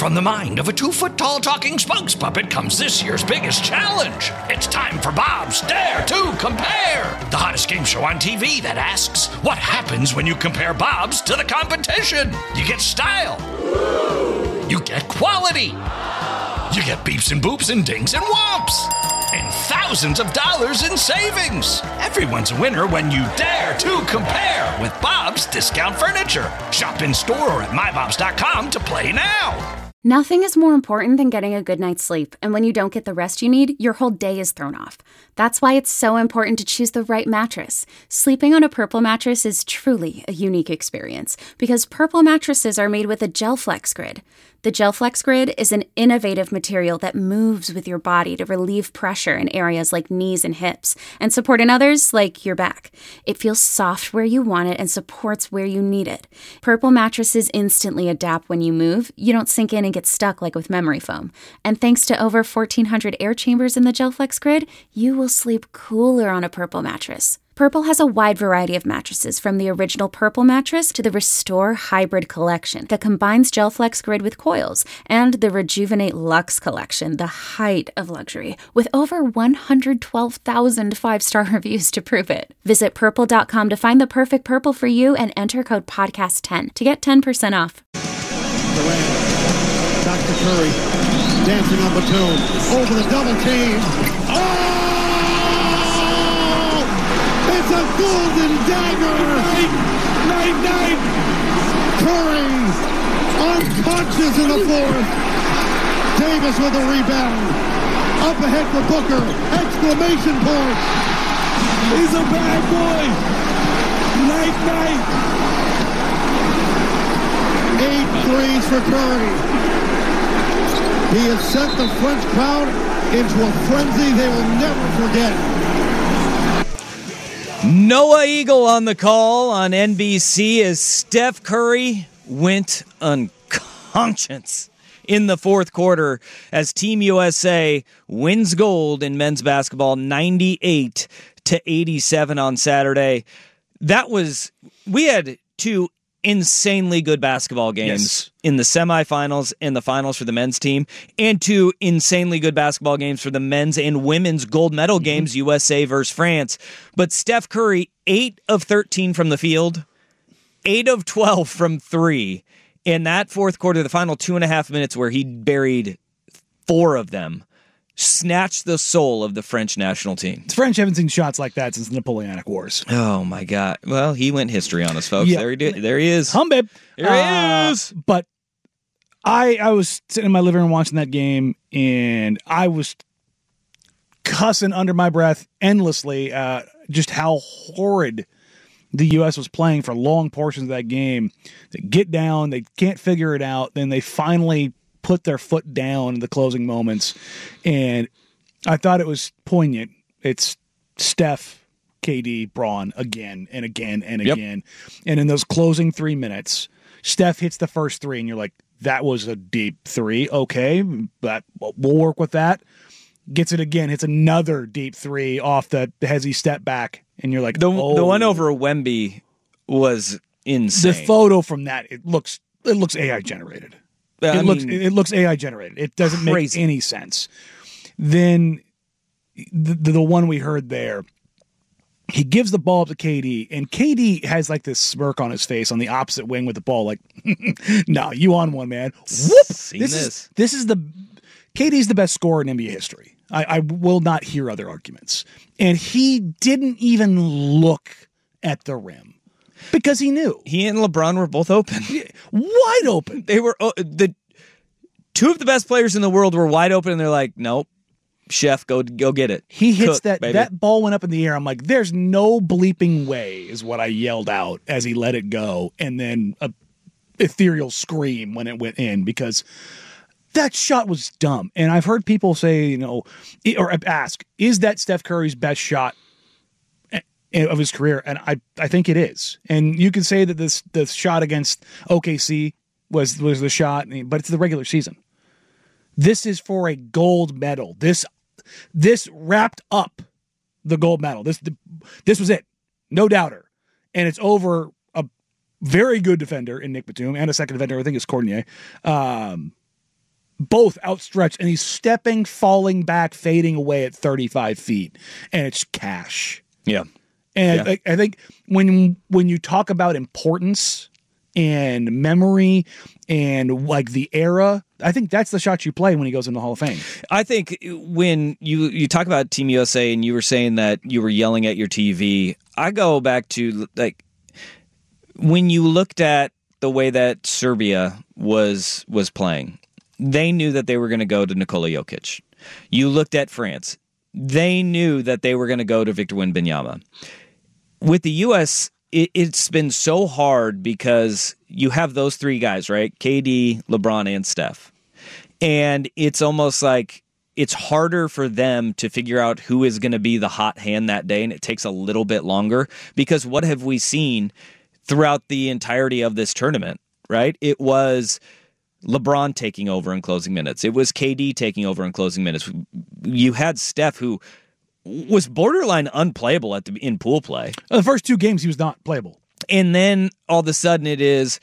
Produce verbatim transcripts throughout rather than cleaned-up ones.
From the mind of a two-foot-tall talking spokes puppet comes this year's biggest challenge. It's time for Bob's Dare to Compare, the hottest game show on T V that asks, what happens when you compare Bobs to the competition? You get style. You get quality. You get beeps and boops and dings and whomps. And thousands of dollars in savings. Everyone's a winner when you dare to compare with Bob's Discount Furniture. Shop in store or at my bobs dot com to play now. Nothing is more important than getting a good night's sleep, and when you don't get the rest you need, your whole day is thrown off. That's why it's so important to choose the right mattress. Sleeping on a Purple mattress is truly a unique experience, because Purple mattresses are made with a GelFlex Grid. The GelFlex Grid is an innovative material that moves with your body to relieve pressure in areas like knees and hips, and support in others like your back. It feels soft where you want it and supports where you need it. Purple mattresses instantly adapt when you move. You don't sink in and get stuck like with memory foam. And thanks to over fourteen hundred air chambers in the GelFlex Grid, you will sleep cooler on a Purple mattress. Purple has a wide variety of mattresses, from the original Purple mattress to the Restore Hybrid collection that combines GelFlex Grid with coils, and the Rejuvenate Luxe collection, the height of luxury, with over one hundred twelve thousand five-star reviews to prove it. Visit purple dot com to find the perfect Purple for you and enter code podcast ten to get ten percent off. Durant, Doctor Curry, dancing on Batum, over the double team. Oh! It's a golden dagger! Night, night, night! Curry, unconscious in the fourth. Davis with a rebound. Up ahead for Booker. Exclamation point. He's a bad boy. Night, night. Eight threes for Curry. He has sent the French crowd into a frenzy they will never forget. Noah Eagle on the call on N B C as Steph Curry went unconscious in the fourth quarter as Team U S A wins gold in men's basketball ninety-eight to eighty-seven on Saturday. That was, we had two insanely good basketball games yes. in the semifinals and the finals for the men's team, and two insanely good basketball games for the men's and women's gold medal mm-hmm. games, U S A versus France. But Steph Curry, eight of thirteen from the field, eight of twelve from three. In that fourth quarter, the final two and a half minutes where he buried four of them, snatched the soul of the French national team. The French haven't seen shots like that since the Napoleonic Wars. Oh, my God. Well, he went history on us, folks. Yep. There, he did. there he is. Hum, babe. There uh, he is. But I, I was sitting in my living room watching that game, and I was cussing under my breath endlessly uh, just how horrid the U S was playing for long portions of that game. They get down, they can't figure it out, then they finally put their foot down in the closing moments, and I thought it was poignant. It's Steph, K D, Braun again and again and yep. again. And in those closing three minutes, Steph hits the first three, and you're like, that was a deep three. Okay, but we'll work with that. Gets it again, hits another deep three off the hezzy step back, and you're like, the, oh. The one over Wemby was insane. The photo from that, it looks it looks A I generated. It I looks mean, it looks A I generated. It doesn't crazy. make any sense. Then the, the one we heard there, he gives the ball up to K D, and K D has like this smirk on his face on the opposite wing with the ball, like, "No, you on one, man." Whoop! Seen this, this is this is the K D's the best scorer in N B A history. I, I will not hear other arguments, and he didn't even look at the rim. Because he knew. He and LeBron were both open. Wide open. They were uh, the two of the best players in the world were wide open, and they're like, nope, chef, go go get it. He hits Cook, that, baby. that ball went up in the air. I'm like, there's no bleeping way, is what I yelled out as he let it go. And then a ethereal scream when it went in, because that shot was dumb. And I've heard people say, you know, or ask, is that Steph Curry's best shot of his career? And I, I think it is. And you can say that this the shot against O K C was was the shot, but it's the regular season. This is for a gold medal. This this wrapped up the gold medal. This this was it, no doubter. And it's over a very good defender in Nick Batum and a second defender, I think it's Cordonier. Um, both outstretched, and he's stepping, falling back, fading away at thirty-five feet, and it's cash. Yeah. And yeah. I, I think when when you talk about importance and memory and like the era, I think that's the shot you play when he goes in the Hall of Fame. I think when you, you talk about Team U S A and you were saying that you were yelling at your T V, I go back to like when you looked at the way that Serbia was was playing, they knew that they were going to go to Nikola Jokic. You looked at France. They knew that they were going to go to Victor Wembanyama. With the U S, it, it's been so hard because you have those three guys, right? K D, LeBron, and Steph. And it's almost like it's harder for them to figure out who is going to be the hot hand that day, and it takes a little bit longer because what have we seen throughout the entirety of this tournament, right? It was LeBron taking over in closing minutes. It was K D taking over in closing minutes. You had Steph, who was borderline unplayable at the in pool play. The first two games, he was not playable. And then all of a sudden it is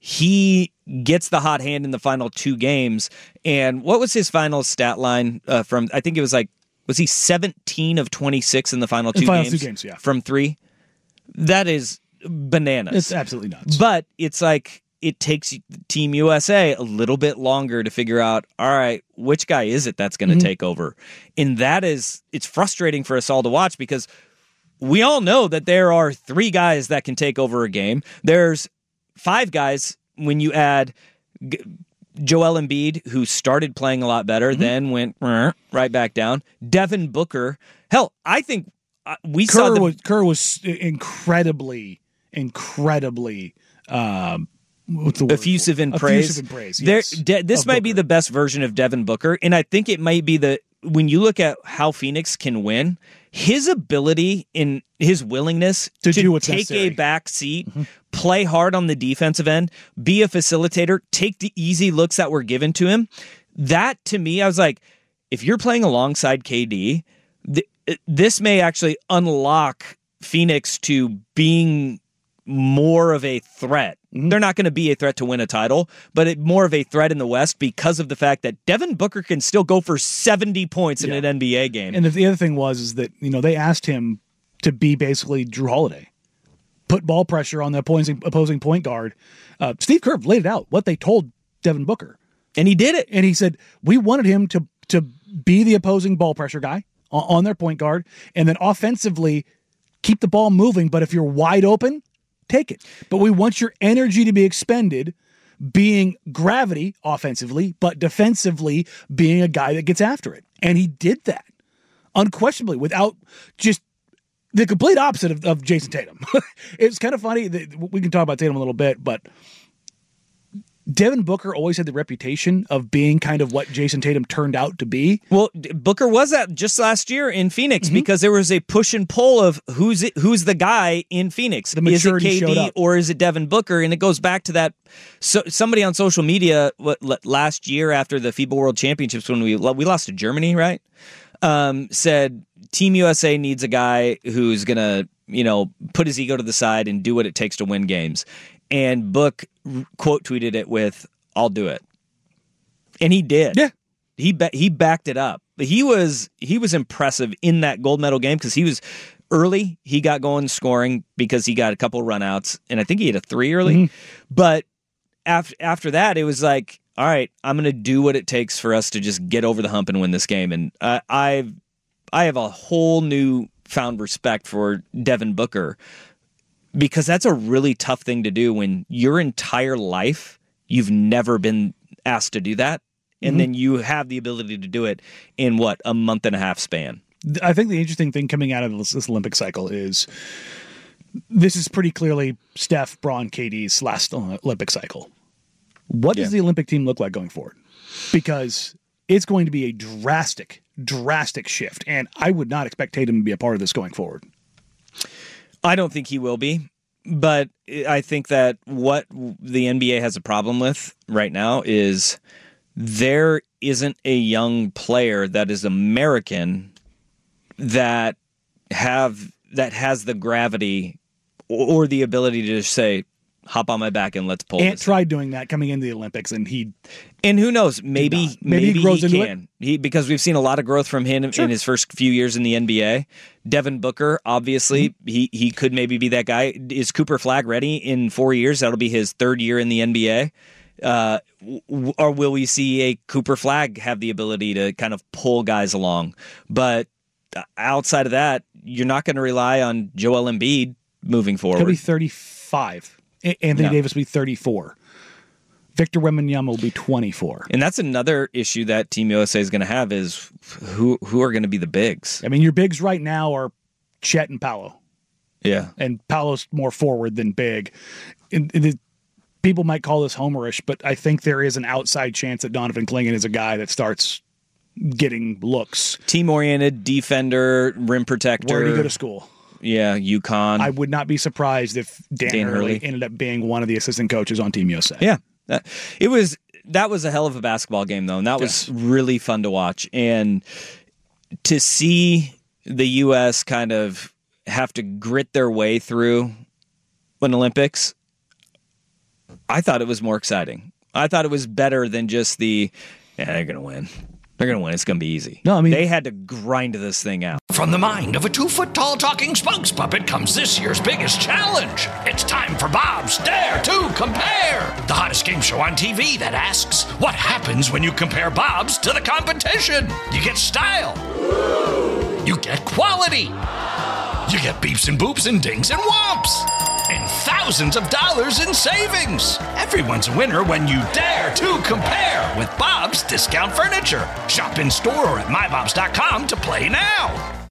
he gets the hot hand in the final two games. And what was his final stat line uh, from, I think it was like, was he seventeen of twenty-six in the final two the final games? two games, yeah. From three? That is bananas. It's absolutely nuts. But it's like, it takes Team U S A a little bit longer to figure out, all right, which guy is it that's going to mm-hmm. take over? And that is, it's frustrating for us all to watch because we all know that there are three guys that can take over a game. There's five guys when you add G- Joel Embiid, who started playing a lot better, mm-hmm. then went right back down. Devin Booker. Hell, I think we Kerr saw the... was, Kerr was incredibly, incredibly... Um, What's the word? Effusive in praise. Effusive in praise. There, Yes. de- this Of might Booker. be the best version of Devin Booker, and I think it might be the when you look at how Phoenix can win, his ability in his willingness to, to do what's take necessary. a back seat, mm-hmm. play hard on the defensive end, be a facilitator, take the easy looks that were given to him. That to me, I was like, if you're playing alongside K D, th- this may actually unlock Phoenix to being more of a threat. Mm-hmm. They're not going to be a threat to win a title, but it, more of a threat in the West because of the fact that Devin Booker can still go for seventy points in yeah. an N B A game. And the, the other thing was is that, you know, they asked him to be basically Drew Holiday, put ball pressure on the opposing, opposing point guard. Uh, Steve Kerr laid it out, what they told Devin Booker. And he did it. And he said, we wanted him to, to be the opposing ball pressure guy on, on their point guard, and then offensively keep the ball moving, but if you're wide open, take it. But we want your energy to be expended being gravity offensively, but defensively being a guy that gets after it. And he did that unquestionably without just the complete opposite of, of Jason Tatum. It's kind of funny that we can talk about Tatum a little bit, but Devin Booker always had the reputation of being kind of what Jason Tatum turned out to be. Well, Booker was that just last year in Phoenix mm-hmm. because there was a push and pull of who's it, who's the guy in Phoenix. The is it maturity K showed D up. or is it Devin Booker? And it goes back to that. So somebody on social media what, last year after the FIBA World Championships when we we lost to Germany, right? Um, said Team U S A needs a guy who's gonna you know put his ego to the side and do what it takes to win games. And Book quote tweeted it with, "I'll do it," and he did. Yeah, he ba- he backed it up. He was he was impressive in that gold medal game because he was early. He got going scoring because he got a couple runouts, and I think he hit a three early. Mm-hmm. But after after that, it was like, all right, I'm going to do what it takes for us to just get over the hump and win this game. And uh, I've I have a whole new found respect for Devin Booker. Because that's a really tough thing to do when your entire life you've never been asked to do that. And mm-hmm. then you have the ability to do it in, what, a month and a half span. I think the interesting thing coming out of this, this Olympic cycle is this is pretty clearly Steph, Bron, K D's last Olympic cycle. What yeah. does the Olympic team look like going forward? Because it's going to be a drastic, drastic shift. And I would not expect Tatum to be a part of this going forward. I don't think he will be, but I think that what the N B A has a problem with right now is there isn't a young player that is American that have that has the gravity or the ability to just say, hop on my back and let's pull Ant this tried doing that coming into the Olympics, and he And who knows? Maybe Maybe, maybe maybe he grows he into can. He, because we've seen a lot of growth from him Sure. in his first few years in the N B A. Devin Booker, obviously, Mm-hmm. he he could maybe be that guy. Is Cooper Flagg ready in four years? That'll be his third year in the N B A. Uh, w- or will we see a Cooper Flagg have the ability to kind of pull guys along? But outside of that, you're not going to rely on Joel Embiid moving forward. He'll be thirty-five. A- Anthony No. Davis will be thirty-four. Victor Wembanyama will be twenty-four. And that's another issue that Team U S A is going to have is who who are going to be the bigs. I mean, your bigs right now are Chet and Paolo. Yeah. And Paolo's more forward than big. And, and it, people might call this homerish, but I think there is an outside chance that Donovan Clingan is a guy that starts getting looks. Team-oriented, defender, rim protector. Where did he go to school? Yeah, UConn. I would not be surprised if Dan, Dan Hurley, Hurley. ended up being one of the assistant coaches on Team U S A. Yeah. That, it was that was a hell of a basketball game though, and that was Yes. really fun to watch. And to see the U S kind of have to grit their way through an Olympics, I thought it was more exciting. I thought it was better than just the yeah, they're gonna win. They're gonna win. It's gonna be easy. No, I mean- they had to grind this thing out. From the mind of a two-foot-tall talking spokes puppet comes this year's biggest challenge. It's time for Bob's Dare to Compare, the hottest game show on T V that asks, what happens when you compare Bob's to the competition? You get style. You get quality. You get beeps and boops and dings and whomps. And thousands of dollars in savings. Everyone's a winner when you dare to compare with Bob's Discount Furniture. Shop in store or at my bobs dot com to play now.